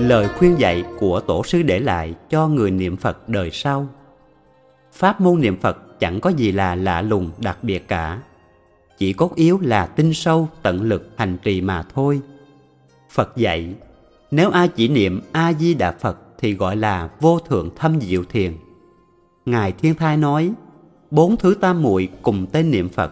lời khuyên dạy của tổ sư để lại cho người niệm Phật đời sau. Pháp môn niệm Phật chẳng có gì là lạ lùng đặc biệt cả, chỉ cốt yếu là tin sâu tận lực hành trì mà thôi. Phật dạy, nếu ai chỉ niệm A-di-đà Phật thì gọi là vô thượng thâm diệu thiền. Ngài Thiên Thai nói, 4 thứ tam muội cùng tên niệm Phật.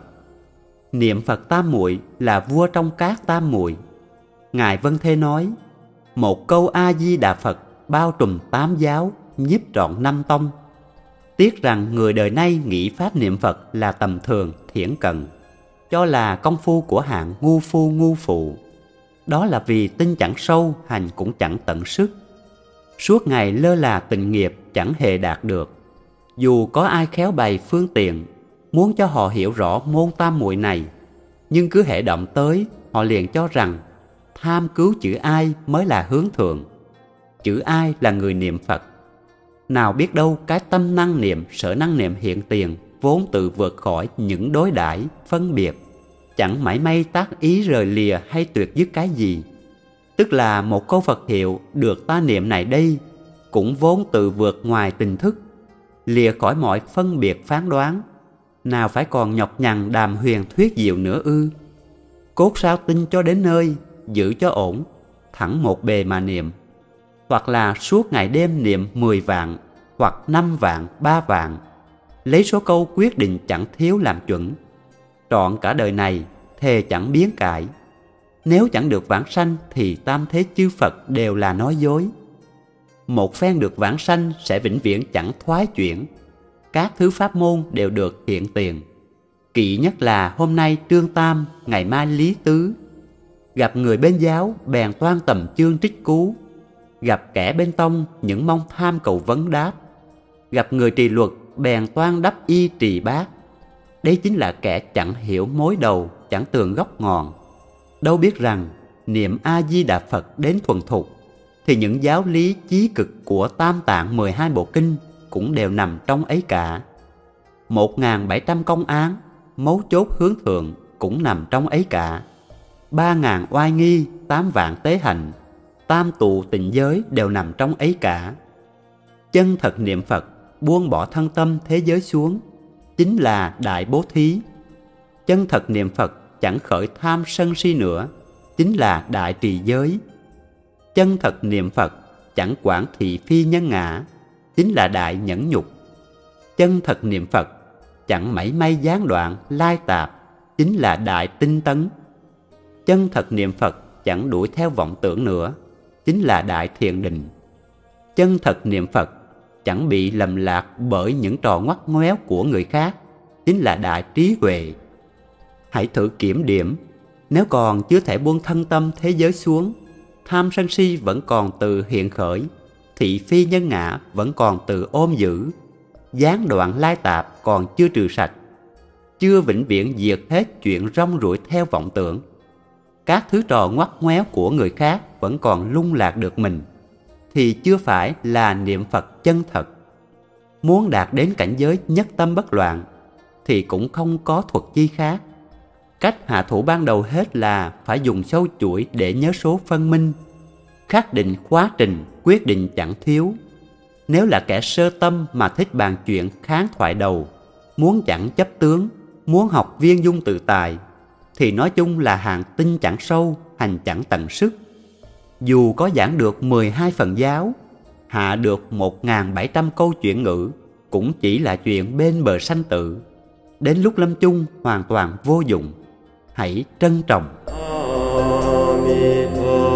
Niệm Phật tam muội là vua trong các tam muội. Ngài Vân Thê nói, một câu A-di-đà Phật bao trùm 8 giáo, nhiếp trọn 5 tông. Tiếc rằng người đời nay nghĩ pháp niệm Phật là tầm thường, thiển cận, cho là công phu của hạng ngu phu ngu phụ. Đó là vì tin chẳng sâu, hành cũng chẳng tận sức. Suốt ngày lơ là tịnh nghiệp chẳng hề đạt được. Dù có ai khéo bày phương tiện, muốn cho họ hiểu rõ môn tam muội này, nhưng cứ hễ động tới, họ liền cho rằng tham cứu chữ ai mới là hướng thượng, chữ ai là người niệm Phật. Nào biết đâu cái tâm năng niệm, sở năng niệm hiện tiền vốn tự vượt khỏi những đối đãi phân biệt, chẳng mảy may tác ý rời lìa hay tuyệt dứt cái gì. Tức là một câu Phật hiệu được ta niệm này đây cũng vốn tự vượt ngoài tình thức, lìa khỏi mọi phân biệt phán đoán, nào phải còn nhọc nhằn đàm huyền thuyết diệu nữa ư? Cốt sao tin cho đến nơi, giữ cho ổn, thẳng một bề mà niệm. Hoặc là suốt ngày đêm niệm 10 vạn, hoặc 5 vạn, 3 vạn, lấy số câu quyết định chẳng thiếu làm chuẩn. Trọn cả đời này, thề chẳng biến cải. Nếu chẳng được vãng sanh thì tam thế chư Phật đều là nói dối. Một phen được vãng sanh sẽ vĩnh viễn chẳng thoái chuyển. Các thứ pháp môn đều được hiện tiền. Kỵ nhất là hôm nay Trương Tam, ngày mai Lý Tứ. Gặp người bên giáo bèn toan tầm chương trích cú, gặp kẻ bên tông những mong tham cầu vấn đáp, gặp người trì luật bèn toan đắp y trì bát. Đấy chính là kẻ chẳng hiểu mối đầu, chẳng tường gốc ngọn. Đâu biết rằng niệm A-di-đà Phật đến thuần thục thì những giáo lý chí cực của Tam Tạng 12 bộ kinh cũng đều nằm trong ấy cả. 1.700 công án, mấu chốt hướng thượng cũng nằm trong ấy cả. 3.000 oai nghi, 8 vạn tế hạnh, tam tụ tịnh giới đều nằm trong ấy cả. Chân thật niệm Phật, buông bỏ thân tâm thế giới xuống, chính là đại bố thí. Chân thật niệm Phật chẳng khởi tham sân si nữa, chính là đại trì giới. Chân thật niệm Phật chẳng quản thị phi nhân ngã, chính là đại nhẫn nhục. Chân thật niệm Phật chẳng mảy may gián đoạn lai tạp, chính là đại tinh tấn. Chân thật niệm Phật chẳng đuổi theo vọng tưởng nữa, chính là đại thiền định. Chân thật niệm Phật chẳng bị lầm lạc bởi những trò ngoắt ngoéo của người khác, chính là đại trí huệ. Hãy thử kiểm điểm, nếu còn chưa thể buông thân tâm thế giới xuống, tham sân si vẫn còn từ hiện khởi, thị phi nhân ngã vẫn còn từ ôm giữ, gián đoạn lai tạp còn chưa trừ sạch, chưa vĩnh viễn diệt hết chuyện rong ruổi theo vọng tưởng, các thứ trò ngoắt ngoéo của người khác vẫn còn lung lạc được mình, thì chưa phải là niệm Phật chân thật. Muốn đạt đến cảnh giới nhất tâm bất loạn thì cũng không có thuật chi khác. Cách hạ thủ ban đầu hết là phải dùng sâu chuỗi để nhớ số phân minh, khắc định quá trình, quyết định chẳng thiếu. Nếu là kẻ sơ tâm mà thích bàn chuyện kháng thoại đầu, muốn chẳng chấp tướng, muốn học viên dung tự tài, thì nói chung là hạng tinh chẳng sâu, hành chẳng tận sức. Dù có giảng được 12 phần giáo, hạ được 1.700 câu chuyện ngữ, cũng chỉ là chuyện bên bờ sanh tử. Đến lúc lâm chung hoàn toàn vô dụng. Hãy trân trọng.